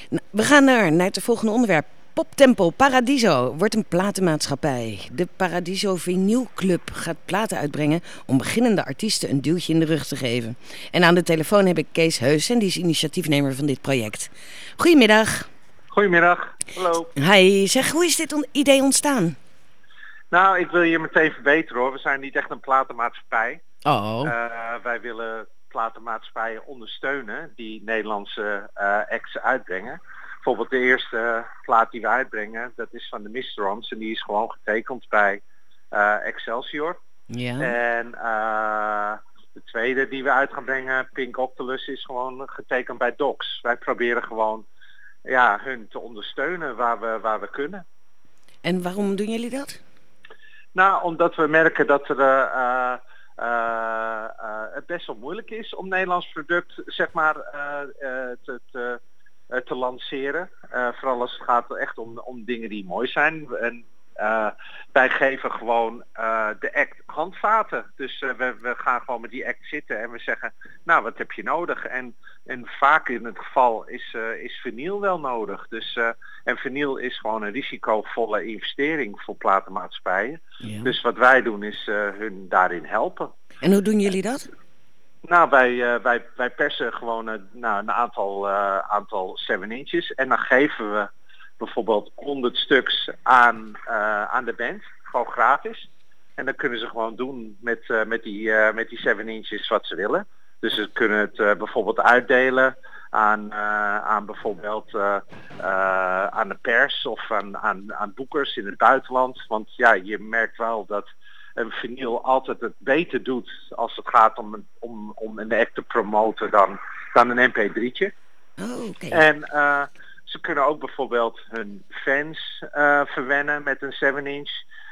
We gaan naar het volgende onderwerp. Poptempel Paradiso wordt een platenmaatschappij. De Paradiso Vinyl Club gaat platen uitbrengen om beginnende artiesten een duwtje in de rug te geven. En aan de telefoon heb ik Kees Heus en die is initiatiefnemer van dit project. Goedemiddag. Goedemiddag, hallo. Hi, zeg, hoe is dit idee ontstaan? Nou, ik wil je meteen verbeteren hoor. We zijn niet echt een platenmaatschappij. Oh. Wij willen platenmaatschappijen ondersteunen die Nederlandse acts uitbrengen. Bijvoorbeeld de eerste plaat die we uitbrengen, dat is van de Misterons en die is gewoon getekend bij Excelsior. Ja. En de tweede die we uit gaan brengen, Pink Octolus, is gewoon getekend bij Docs. Wij proberen gewoon hun te ondersteunen waar we kunnen. En waarom doen jullie dat? Nou, omdat we merken dat het best wel moeilijk is om Nederlands product zeg maar te lanceren. Vooral als het gaat echt om dingen die mooi zijn. En wij geven gewoon de act handvaten. Dus we gaan gewoon met die act zitten en we zeggen, nou wat heb je nodig? En vaak in het geval is vinyl wel nodig. Dus, en vinyl is gewoon een risicovolle investering voor platenmaatschappijen. Ja. Dus wat wij doen is hun daarin helpen. En hoe doen jullie dat? Nou, wij persen gewoon een aantal 7 inches en dan geven we bijvoorbeeld 100 stuks aan de band, gewoon gratis. En dan kunnen ze gewoon doen met die 7 inches wat ze willen. Dus ze kunnen het bijvoorbeeld uitdelen aan bijvoorbeeld aan de pers of aan boekers in het buitenland. Want ja, je merkt wel dat een vinyl altijd het beter doet als het gaat om een act te promoten dan een mp3'tje. Oh, oké. En ze kunnen ook bijvoorbeeld hun fans verwennen met een 7-inch.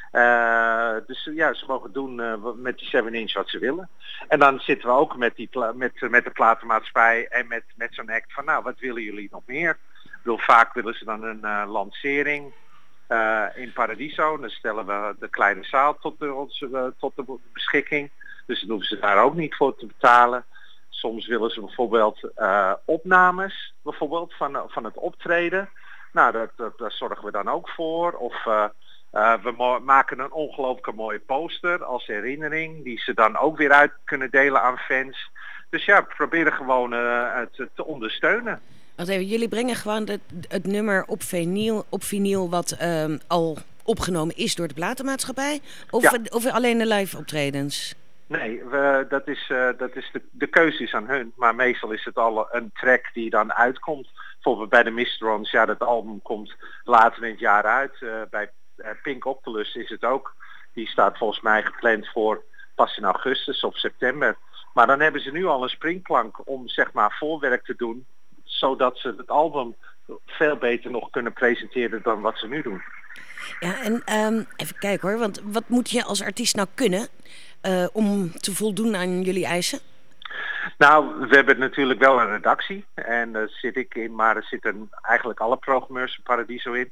Dus ja, ze mogen doen met die 7-inch wat ze willen. En dan zitten we ook met de platenmaatschappij en met zo'n act van, nou, wat willen jullie nog meer? Ik bedoel, vaak willen ze dan een lancering in Paradiso. Dan stellen we de kleine zaal tot de beschikking. Dus dan hoeven ze daar ook niet voor te betalen. Soms willen ze bijvoorbeeld opnames bijvoorbeeld van het optreden. Nou, daar zorgen we dan ook voor. Of we maken een ongelooflijke mooie poster als herinnering. Die ze dan ook weer uit kunnen delen aan fans. Dus ja, we proberen gewoon het te ondersteunen. Wacht even, jullie brengen gewoon het nummer op vinyl wat al opgenomen is door de platenmaatschappij? Of alleen de live optredens? Nee, dat is de keuze is aan hun. Maar meestal is het al een track die dan uitkomt. Bijvoorbeeld bij de Misterons, ja, dat album komt later in het jaar uit. Bij Pink Octolus is het ook. Die staat volgens mij gepland voor pas in augustus of september. Maar dan hebben ze nu al een springplank om zeg maar voorwerk te doen. Zodat ze het album veel beter nog kunnen presenteren dan wat ze nu doen. Ja, en even kijken hoor. Want wat moet je als artiest nou kunnen om te voldoen aan jullie eisen? Nou, we hebben natuurlijk wel een redactie. En daar zit ik in, maar er zitten eigenlijk alle programmeurs van Paradiso in.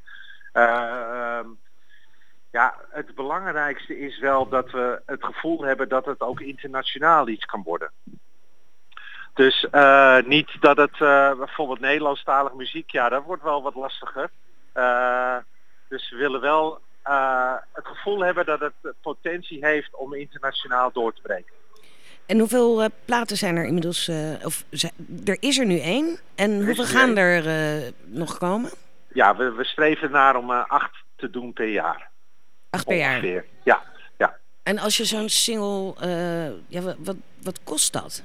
Ja, het belangrijkste is wel dat we het gevoel hebben dat het ook internationaal iets kan worden. Dus niet dat het bijvoorbeeld Nederlandstalige muziek, ja, dat wordt wel wat lastiger. Dus we willen wel het gevoel hebben dat het potentie heeft om internationaal door te breken. En hoeveel platen zijn er inmiddels? Er is er nu 1. En hoeveel gaan er nog komen? Ja, we streven naar om 8 te doen per jaar. 8 per jaar? Ongeveer. Ja. En als je zo'n single, wat kost dat?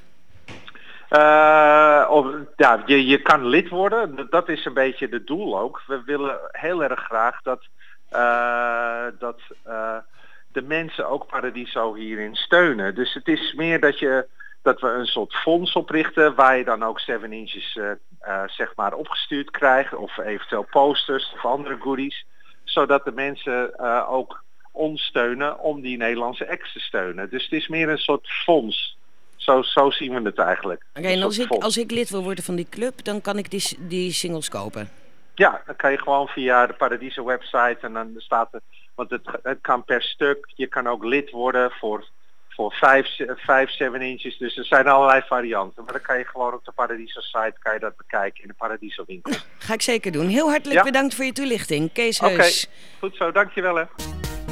Je kan lid worden. Dat is een beetje het doel ook. We willen heel erg graag dat de mensen ook Paradiso hierin steunen. Dus het is meer dat we een soort fonds oprichten waar je dan ook 7 inches zeg maar opgestuurd krijgt. Of eventueel posters of andere goodies. Zodat de mensen ook ons steunen om die Nederlandse acts te steunen. Dus het is meer een soort fonds. Zo zien we het eigenlijk. Oké, en als ik lid wil worden van die club, dan kan ik die singles kopen? Ja, dan kan je gewoon via de Paradiso website en dan staat er, want het kan per stuk. Je kan ook lid worden voor voor 5 7 inches. Dus er zijn allerlei varianten. Maar dan kan je gewoon op de Paradiso site kan je dat bekijken in de Paradiso winkel. Ga ik zeker doen. Heel hartelijk bedankt voor je toelichting. Kees Heus. Oké, goed zo. Dankjewel hè.